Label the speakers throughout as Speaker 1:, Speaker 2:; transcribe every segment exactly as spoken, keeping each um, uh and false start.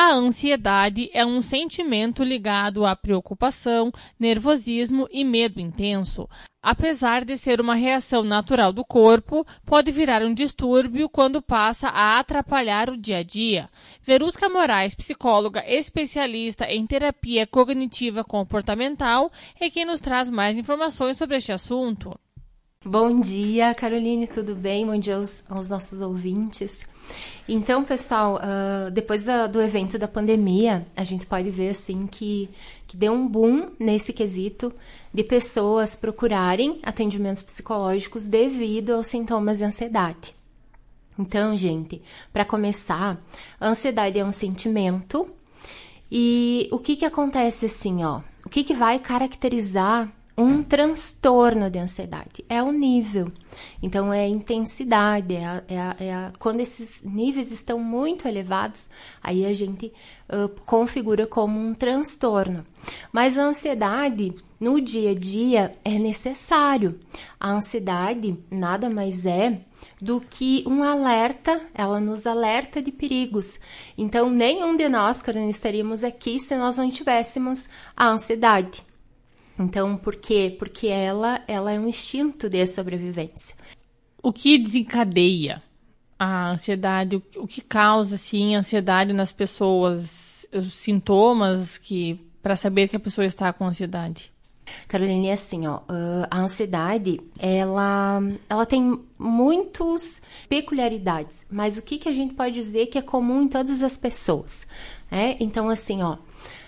Speaker 1: A ansiedade é um sentimento ligado à preocupação, nervosismo e medo intenso. Apesar de ser uma reação natural do corpo, pode virar um distúrbio quando passa a atrapalhar o dia a dia. Verusca Moraes, psicóloga especialista em terapia cognitiva comportamental, é quem nos traz mais informações sobre este assunto.
Speaker 2: Bom dia, Caroline, tudo bem? Bom dia aos, aos nossos ouvintes. Então, pessoal, uh, depois da, do evento da pandemia, a gente pode ver assim que, que deu um boom nesse quesito de pessoas procurarem atendimentos psicológicos devido aos sintomas de ansiedade. Então, gente, para começar, a ansiedade é um sentimento e o que que acontece assim, ó? O que que vai caracterizar um transtorno de ansiedade? É o nível. Então, é a intensidade, é a, é a, é a, quando esses níveis estão muito elevados, aí a gente uh, configura como um transtorno. Mas a ansiedade, no dia a dia, é necessário. A ansiedade nada mais é do que um alerta, ela nos alerta de perigos. Então, nenhum de nós, Carolina, estaríamos aqui se nós não tivéssemos a ansiedade. Então, por quê? Porque ela, ela é um instinto de sobrevivência.
Speaker 1: O que desencadeia a ansiedade? O que causa, assim, ansiedade nas pessoas? Os sintomas que, para saber que a pessoa está com ansiedade?
Speaker 2: Caroline, é assim, ó, a ansiedade, ela, ela tem muitas peculiaridades, mas o que, que a gente pode dizer que é comum em todas as pessoas, né? Então, assim, ó,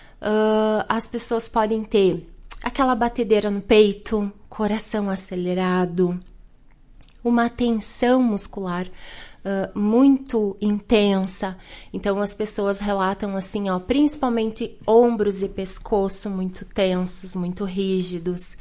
Speaker 2: as pessoas podem ter aquela batedeira no peito, coração acelerado, uma tensão muscular uh, muito intensa. Então, as pessoas relatam assim, ó, principalmente ombros e pescoço muito tensos, muito rígidos.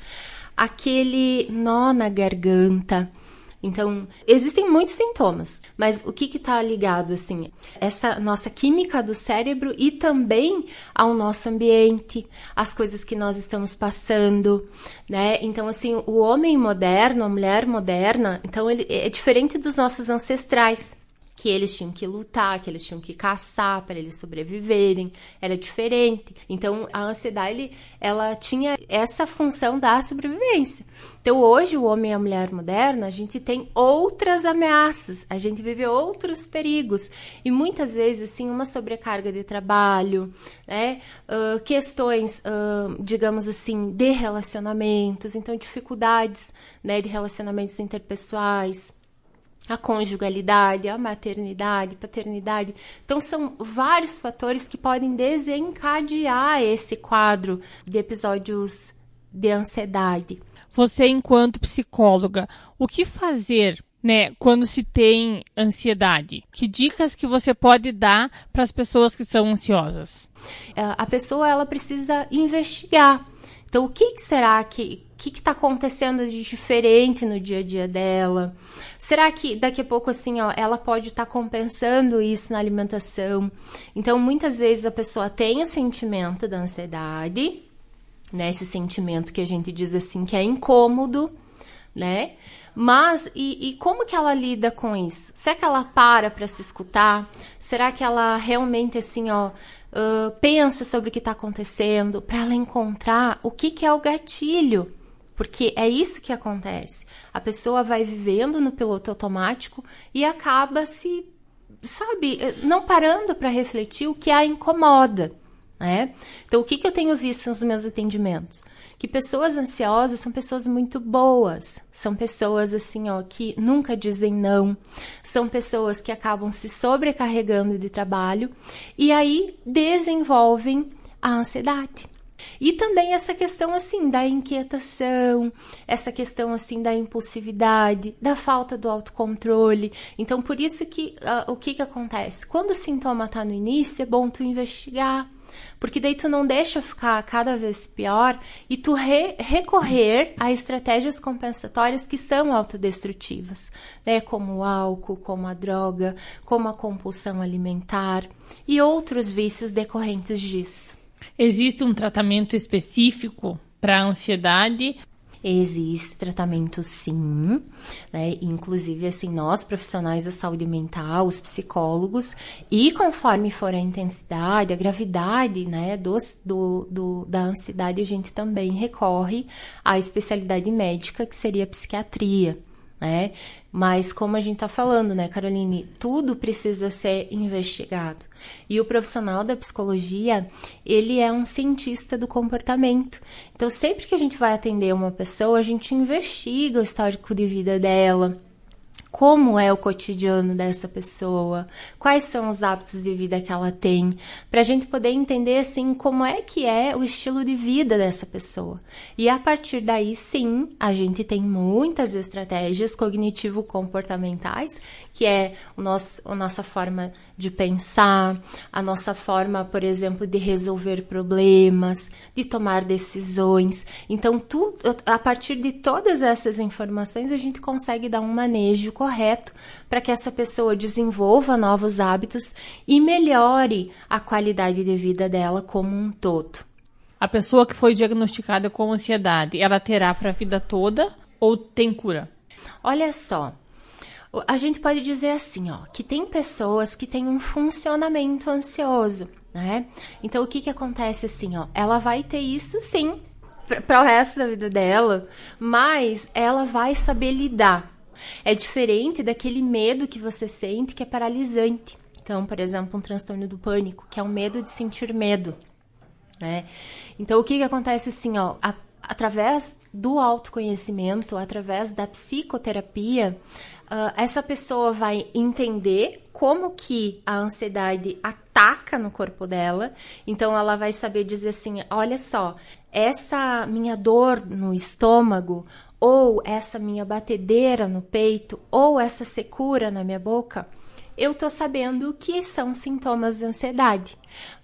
Speaker 2: Aquele nó na garganta. Então, existem muitos sintomas, mas o que que tá ligado, assim? Essa nossa química do cérebro e também ao nosso ambiente, as coisas que nós estamos passando, né? Então, assim, o homem moderno, a mulher moderna, então ele é diferente dos nossos ancestrais, que eles tinham que lutar, que eles tinham que caçar para eles sobreviverem, era diferente. Então, a ansiedade, ela tinha essa função da sobrevivência. Então, hoje, o homem e a mulher moderna, a gente tem outras ameaças, a gente vive outros perigos. E muitas vezes, assim, uma sobrecarga de trabalho, né? Uh, questões, uh, digamos assim, de relacionamentos, então, dificuldades, né, de relacionamentos interpessoais, a conjugalidade, a maternidade, paternidade. Então, são vários fatores que podem desencadear esse quadro de episódios de ansiedade.
Speaker 1: Você, enquanto psicóloga, o que fazer, né, quando se tem ansiedade? Que dicas que você pode dar para as pessoas que são ansiosas?
Speaker 2: A pessoa, ela precisa investigar. Então, o que, que será que o que está acontecendo de diferente no dia a dia dela? Será que daqui a pouco, assim, ó, ela pode estar tá compensando isso na alimentação? Então, muitas vezes a pessoa tem o sentimento da ansiedade, né? Esse sentimento que a gente diz assim, que é incômodo, né? Mas, e, e como que ela lida com isso? Será que ela para para se escutar? Será que ela realmente, assim, ó, uh, pensa sobre o que está acontecendo para ela encontrar o que, que é o gatilho? Porque é isso que acontece. A pessoa vai vivendo no piloto automático e acaba se, sabe, não parando para refletir o que a incomoda, né? Então, o que, que eu tenho visto nos meus atendimentos? Que pessoas ansiosas são pessoas muito boas, são pessoas assim, ó, que nunca dizem não, são pessoas que acabam se sobrecarregando de trabalho e aí desenvolvem a ansiedade. E também essa questão, assim, da inquietação, essa questão, assim, da impulsividade, da falta do autocontrole. Então, por isso que, uh, o que que acontece? Quando o sintoma tá no início, é bom tu investigar, porque daí tu não deixa ficar cada vez pior e tu re- recorrer a estratégias compensatórias que são autodestrutivas, né? Como o álcool, como a droga, como a compulsão alimentar e outros vícios decorrentes disso.
Speaker 1: Existe um tratamento específico para a ansiedade?
Speaker 2: Existe tratamento sim, né? Inclusive, assim, nós profissionais da saúde mental, os psicólogos, e conforme for a intensidade, a gravidade, né, dos, do, do, da ansiedade, a gente também recorre à especialidade médica, que seria a psiquiatria, né? Mas como a gente tá falando, né, Caroline, tudo precisa ser investigado. E o profissional da psicologia, ele é um cientista do comportamento. Então, sempre que a gente vai atender uma pessoa, a gente investiga o histórico de vida dela, como é o cotidiano dessa pessoa, quais são os hábitos de vida que ela tem, para a gente poder entender, assim, como é que é o estilo de vida dessa pessoa. E a partir daí, sim, a gente tem muitas estratégias cognitivo-comportamentais, que é o nosso, a nossa forma de pensar, a nossa forma, por exemplo, de resolver problemas, de tomar decisões. Então, tu, a partir de todas essas informações, a gente consegue dar um manejo correto para que essa pessoa desenvolva novos hábitos e melhore a qualidade de vida dela como um todo.
Speaker 1: A pessoa que foi diagnosticada com ansiedade, ela terá para a vida toda ou tem cura?
Speaker 2: Olha só, a gente pode dizer assim, ó, que tem pessoas que têm um funcionamento ansioso, né? Então, o que que acontece assim, ó? Ela vai ter isso, sim, para o resto da vida dela, mas ela vai saber lidar. É diferente daquele medo que você sente que é paralisante. Então, por exemplo, um transtorno do pânico, que é o medo de sentir medo, né? Então, o que que acontece assim, ó? A, através do autoconhecimento, através da psicoterapia, uh, essa pessoa vai entender como que a ansiedade ataca no corpo dela. Então, ela vai saber dizer assim, olha só, essa minha dor no estômago, ou essa minha batedeira no peito, ou essa secura na minha boca, eu tô sabendo que são sintomas de ansiedade.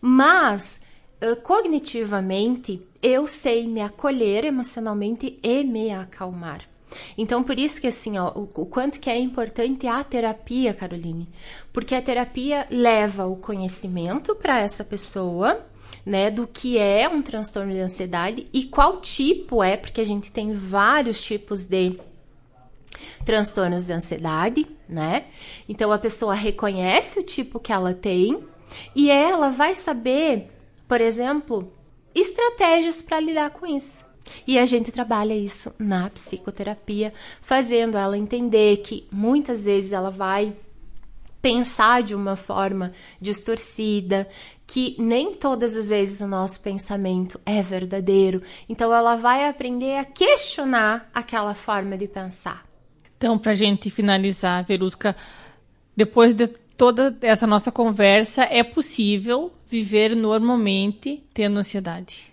Speaker 2: Mas, uh, cognitivamente, eu sei me acolher emocionalmente e me acalmar. Então, por isso que, assim, ó, o, o quanto que é importante a terapia, Caroline, porque a terapia leva o conhecimento para essa pessoa, né, do que é um transtorno de ansiedade e qual tipo é, porque a gente tem vários tipos de transtornos de ansiedade, né? Então, a pessoa reconhece o tipo que ela tem e ela vai saber, por exemplo, estratégias para lidar com isso. E a gente trabalha isso na psicoterapia, fazendo ela entender que muitas vezes ela vai pensar de uma forma distorcida, que nem todas as vezes o nosso pensamento é verdadeiro. Então, ela vai aprender a questionar aquela forma de pensar.
Speaker 1: Então, para a gente finalizar, Verusca, depois de toda essa nossa conversa, é possível viver normalmente tendo ansiedade?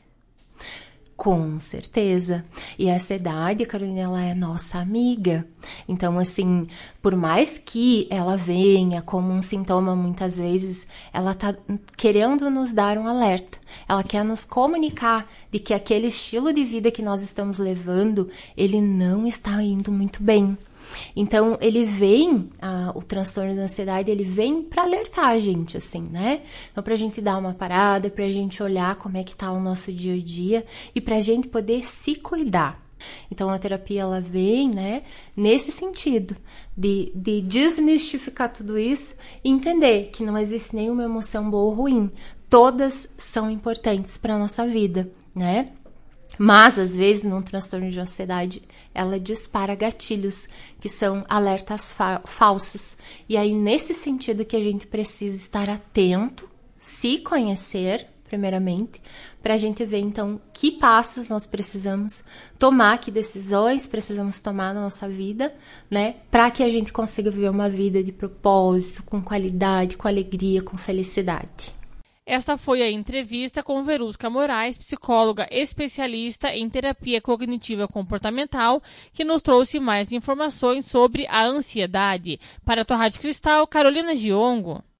Speaker 2: Com certeza. E a ansiedade, Carolina, ela é nossa amiga. Então, assim, por mais que ela venha como um sintoma, muitas vezes, ela tá querendo nos dar um alerta. Ela quer nos comunicar de que aquele estilo de vida que nós estamos levando, ele não está indo muito bem. Então, ele vem, ah, o transtorno da ansiedade, ele vem para alertar a gente, assim, né? Então, pra gente dar uma parada, pra gente olhar como é que tá o nosso dia a dia e pra gente poder se cuidar. Então, a terapia, ela vem, né, nesse sentido, de, de desmistificar tudo isso e entender que não existe nenhuma emoção boa ou ruim. Todas são importantes para nossa vida, né? Mas, às vezes, num transtorno de ansiedade, ela dispara gatilhos, que são alertas fa- falsos. E aí, nesse sentido que a gente precisa estar atento, se conhecer, primeiramente, para a gente ver, então, que passos nós precisamos tomar, que decisões precisamos tomar na nossa vida, né? Para que a gente consiga viver uma vida de propósito, com qualidade, com alegria, com felicidade.
Speaker 1: Esta foi a entrevista com Verusca Moraes, psicóloga especialista em terapia cognitiva comportamental, que nos trouxe mais informações sobre a ansiedade. Para a tua Rádio Cristal, Carolina Giongo.